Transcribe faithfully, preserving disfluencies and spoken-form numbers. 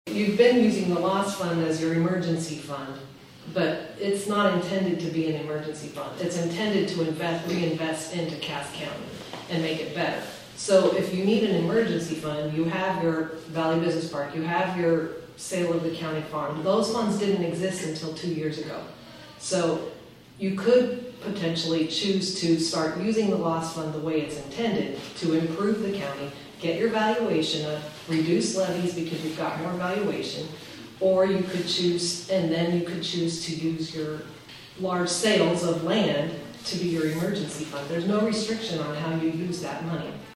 You've been using the loss fund as your emergency fund, but it's not intended to be an emergency fund. It's intended to invest, reinvest into Cass County and make it better. So if you need an emergency fund, you have your Valley Business Park, you have your sale of the county farm. Those funds didn't exist until two years ago. So you could potentially choose to start using the loss fund the way it's intended to improve the county, get your valuation up, reduce levies because you've got more valuation, or you could choose, and then you could choose to use your large sales of land to be your emergency fund. There's no restriction on how you use that money.